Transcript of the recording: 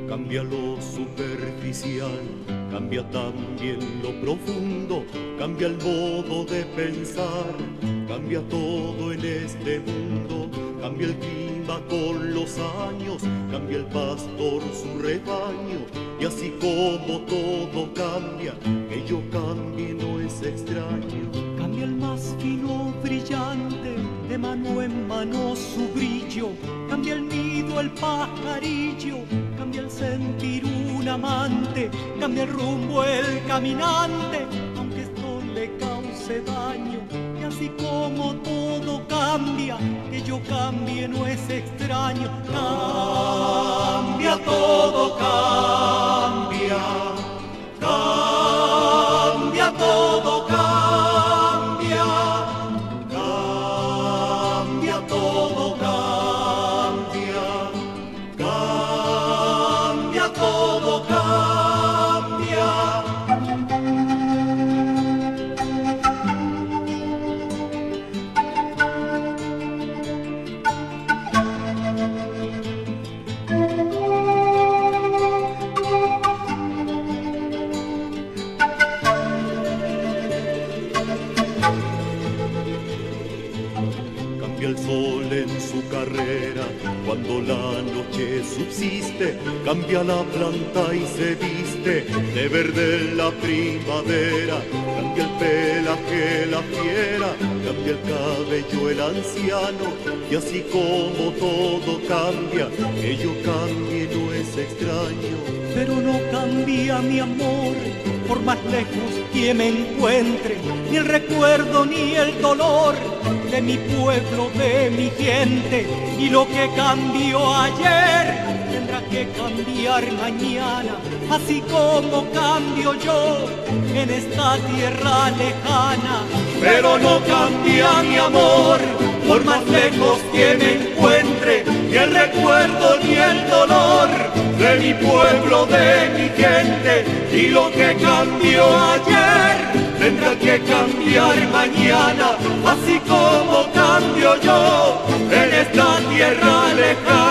Cambia lo superficial, cambia también lo profundo, cambia el modo de pensar, cambia todo en este mundo, cambia el clima con los años, cambia el pastor su rebaño, y así como todo cambia, que yo cambie no es extraño. Cambia el más fino brillante, de mano en mano su brillo, cambia el nido el pajarillo, cambia el sentir un amante, cambia el rumbo el caminante, aunque esto le cause daño. Y así como todo cambia, que yo cambie no es extraño. Cambia, todo cambia, cambia, todo cambia, cambia, todo cambia, cambia, todo cambia. Cambia el sol en su carrera cuando la noche subsiste, cambia la planta y se viste de verde la primavera, cambia el pelaje la fiera, cambia el cabello el anciano, y así como todo cambia, que yo cambie no es extraño. Pero no cambia mi amor, por más lejos que me encuentre, ni el recuerdo ni el dolor de mi pueblo, de mi gente. Y lo que cambió ayer tendrá que cambiar mañana, así como cambio yo en esta tierra lejana. Pero no cambia mi amor, por más lejos que me encuentre, ni el recuerdo ni el dolor de mi pueblo, de mi gente. Y lo que cambió ayer tendrá que cambiar mañana, así como cambio yo en esta tierra lejana.